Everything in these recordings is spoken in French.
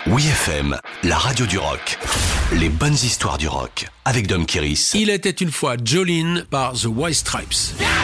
Oui FM, la radio du rock. Les bonnes histoires du rock avec Dom Kiris. Il était une fois Jolene par The White Stripes.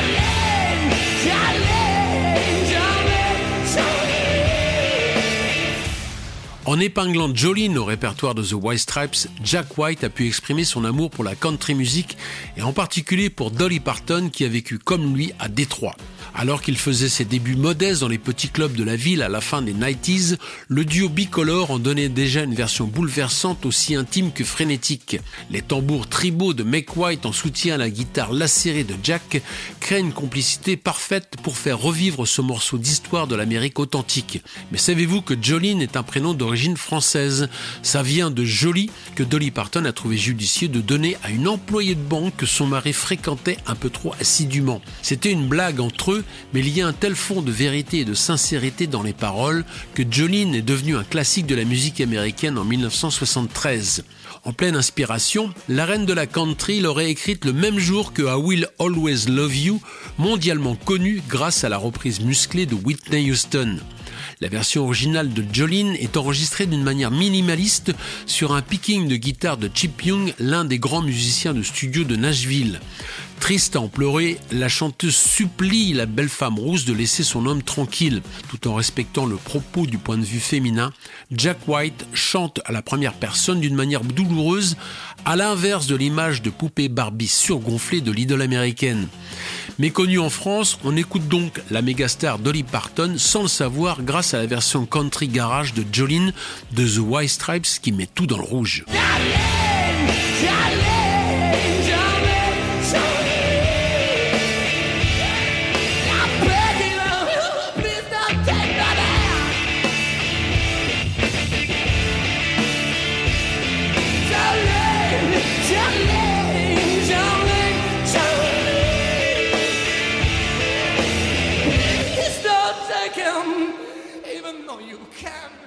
En épinglant Jolene au répertoire de The White Stripes, Jack White a pu exprimer son amour pour la country music et en particulier pour Dolly Parton qui a vécu comme lui à Détroit. Alors qu'il faisait ses débuts modestes dans les petits clubs de la ville à la fin des 90s, le duo bicolore en donnait déjà une version bouleversante aussi intime que frénétique. Les tambours tribaux de Meg White en soutien à la guitare lacérée de Jack créent une complicité parfaite pour faire revivre ce morceau d'histoire de l'Amérique authentique. Mais savez-vous que Jolene est un prénom d'origine française? Ça vient de Jolie que Dolly Parton a trouvé judicieux de donner à une employée de banque que son mari fréquentait un peu trop assidûment. C'était une blague entre eux, mais il y a un tel fond de vérité et de sincérité dans les paroles que Jolene est devenue un classique de la musique américaine en 1973. En pleine inspiration, la reine de la country l'aurait écrite le même jour que I Will Always Love You, mondialement connue grâce à la reprise musclée de Whitney Houston. La version originale de Jolene est enregistrée d'une manière minimaliste sur un picking de guitare de Chip Young, l'un des grands musiciens de studio de Nashville. Triste à en pleurer, la chanteuse supplie la belle femme rousse de laisser son homme tranquille. Tout en respectant le propos du point de vue féminin, Jack White chante à la première personne d'une manière douloureuse, à l'inverse de l'image de poupée Barbie surgonflée de l'idole américaine. Méconnue en France, on écoute donc la mégastar Dolly Parton sans le savoir grâce à la version country garage de Jolene de The White Stripes qui met tout dans le rouge. Even though you can.